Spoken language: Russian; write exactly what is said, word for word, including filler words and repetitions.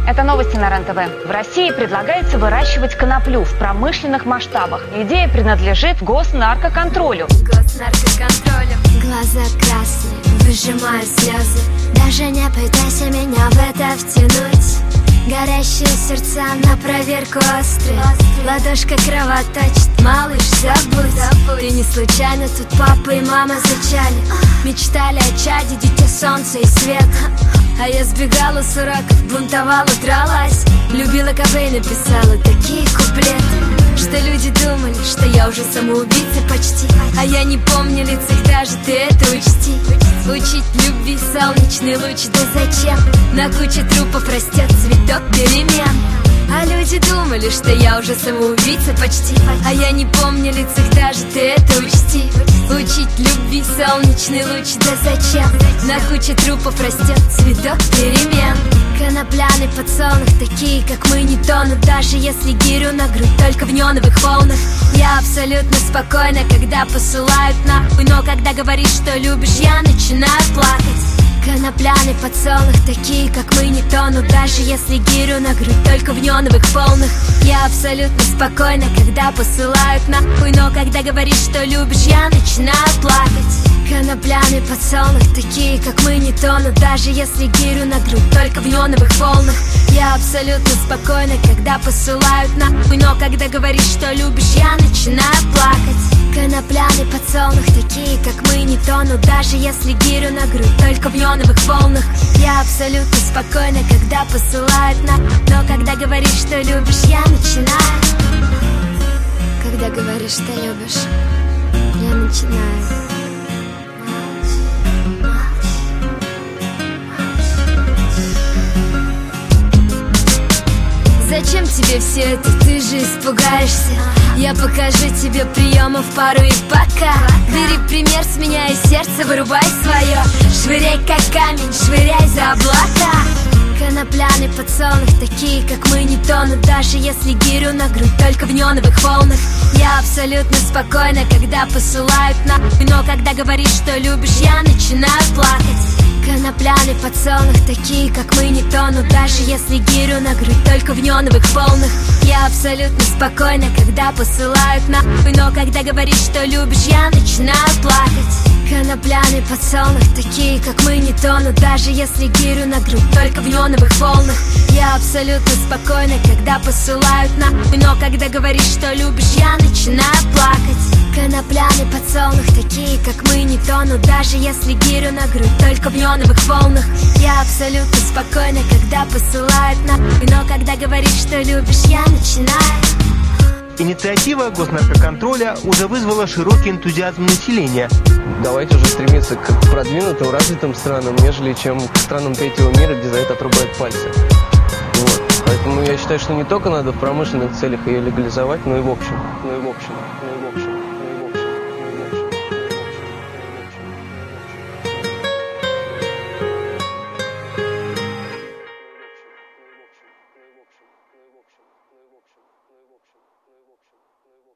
Это новости на РЕН-ТВ. В России предлагается выращивать коноплю в промышленных масштабах. Идея принадлежит госнаркоконтролю. Госнаркоконтролю. Глаза красные, выжимаю слезы. Даже не пытайся меня в это втянуть. Горящие сердца на проверку острые. Ладошка кровоточит, малыш, забудь. Ты не случайно, тут папа и мама зачали. Мечтали о чаде, дитя солнца и света. А я сбегала с уроков, бунтовала, дралась. Любила Кобейна, писала такие куплеты, что люди думали, что я уже самоубийца почти. А я не помню лиц их, даже ты это учти. Учить любви солнечный луч, да зачем? На куче трупов растет цветок перемен. А люди думали, что я уже самоубийца почти. А я не помню лиц их, даже ты это учти. Учить любви солнечный луч, да зачем? На куче трупов растет цветок перемен. Конопляный подсолнух, такие как мы не тонут, даже если гирю на грудь только в неоновых волнах. Я абсолютно спокойна, когда посылают нахуй, но когда говоришь, что любишь, я начинаю плакать. Конопляный подсолнух, такие как мы не тонут, даже если гирю на грудь только в неоновых волнах. Я абсолютно спокойна, когда посылают нахуй, но когда говоришь, что любишь, я начинаю плакать. Конопляный подсолнух, такие как мы не тонут, даже если гирю на грудь только в неоновых волнах. Я абсолютно спокойна, когда посылают нахуй, но когда говоришь, что любишь, я начинаю плакать. Конопляный подсолнух, такие как мы не тонут, даже если гирю на грудь только в неоновых волнах. Я абсолютно спокойна, когда посылают нахуй, но когда говоришь, что любишь, я начинаю. Когда говоришь, что любишь, я начинаю. Зачем тебе все это, ты же испугаешься. Я покажу тебе приемов пару и пока. Бери пример с меня и сердце вырубай свое. Швыряй как камень, швыряй за облака. Конопляный подсолнух, такие как мы не тонут, даже если гирю на грудь только в неоновых волнах. Я абсолютно спокойна, когда посылают нахуй, но когда говоришь, что любишь, я начинаю плакать. Конопляный подсолнух, такие как мы не тонут, даже если гирю на грудь только в неоновых волнах. Я абсолютно спокойна, когда посылают нахуй, но когда говоришь, что любишь, я начинаю плакать. Конопляный подсолнух, такие как мы не тонут, даже если гирю на грудь только в неоновых волнах. Я абсолютно спокойна, когда посылают нахуй, но когда говоришь, что любишь, я начинаю плакать. Конопляный подсолнух, такие как мы не тонут, даже если гирю на грудь только в неоновых волнах. Я абсолютно спокойна, когда посылают нахуй, но когда говоришь, что любишь, я начинаю. Инициатива госнаркоконтроля уже вызвала широкий энтузиазм населения. Давайте уже стремиться к продвинутым, развитым странам, нежели чем к странам третьего мира, где за это отрубают пальцы. Вот. Поэтому я считаю, что не только надо в промышленных целях ее легализовать, но и в общем. Но и в общем. Но и в общем.